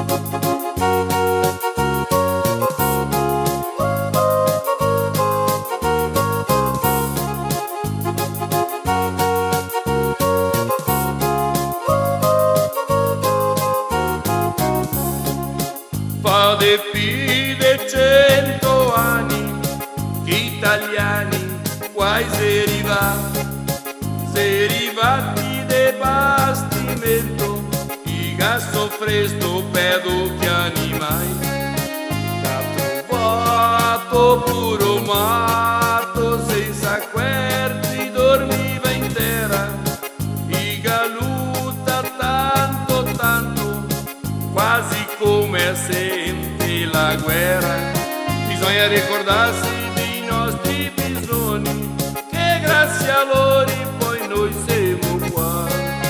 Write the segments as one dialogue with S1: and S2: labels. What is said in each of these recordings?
S1: Fate più di 100 anni che italiani guai se arrivati de bastimento i gas fresco pedo che animai ha trovato puro matto senza querci dormiva in terra i galuta tanto quasi come sente la guerra. Bisogna ricordarsi dei nostri bisogni, che grazie a loro poi noi siamo qua.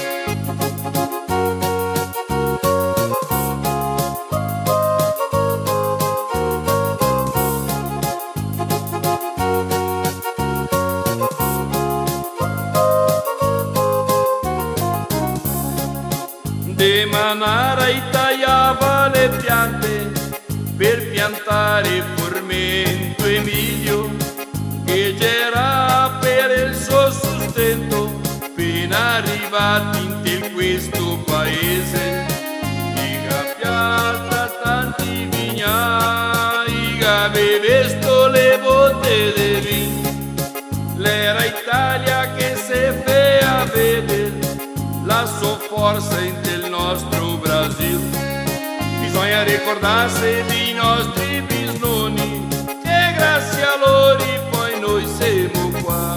S1: De Manara tagliava le piante per piantare frumento e miglio che c'era per il suo sostento appena arrivati in questo paese. Iga pianta tanti vignai, iga bevesto le botte di vino, l'era Italia che se fea vedere la sua forza del nostro Brasil. Bisogna ricordarsi dei nostri bisogni, che grazie a loro poi noi siamo qua.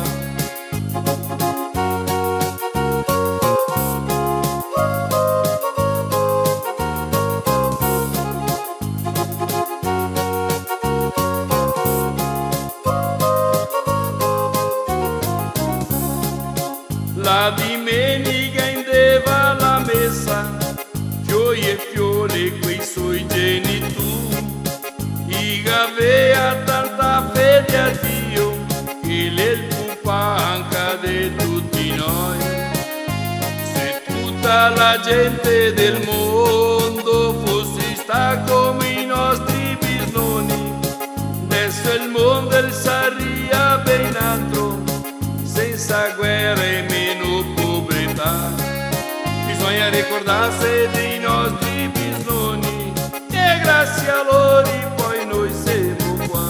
S1: La domenica indeva la messa, gioie e fiori quei suoi genitori, iga avea tanta fede a Dio, che l'è anche di tutti noi. Se tutta la gente del mondo fosse sta come i nostri bisogni, adesso il mondo sarebbe ben altro, senza guerra e meno povertà. Bisogna ricordarsi dei nostri bisogni, che grazie a loro poi noi siamo qua.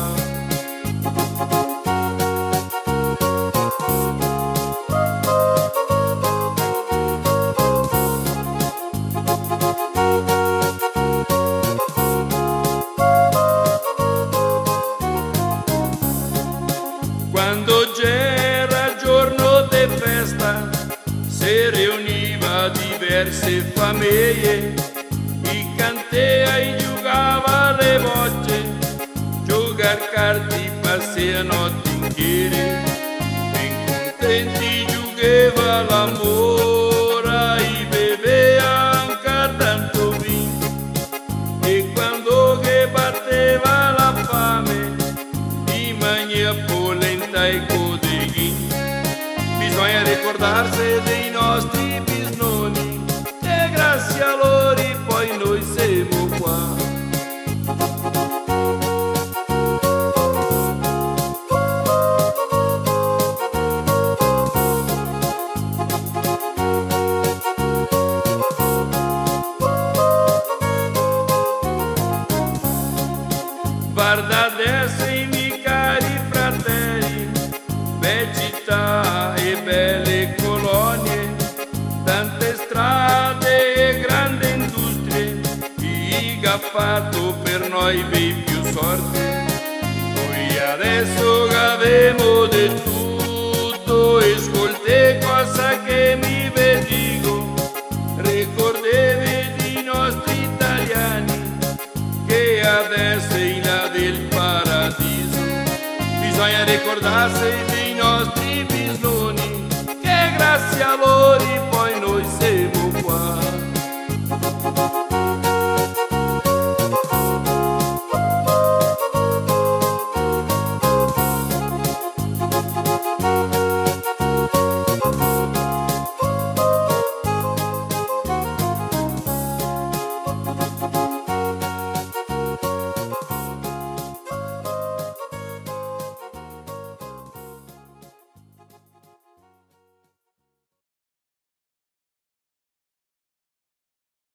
S1: Quando c'era giorno di festa si riuniva diverse famiglie, i cantea e giocava le bocce, giocare carte passia notte intere, ben contenti giocava l'amore e beveva anche tanto vino, e quando che batteva la fame di mangia polenta e codeghin. Bisogna ricordarsi dei nostri bisogni, che grazie a loro poi noi siamo qua. Guarda adesso i miei cari fratelli, belle città e belle colonie, tante strade e grandi industrie, che ha fatto per noi bei più sorte. Noi adesso che abbiamo di tutto, ascolte cosa che mi dico, ricordevi di nostri italiani, che adesso è in là del paradiso. Bisogna ricordarsi dei nostri bisogni, che grazie a loro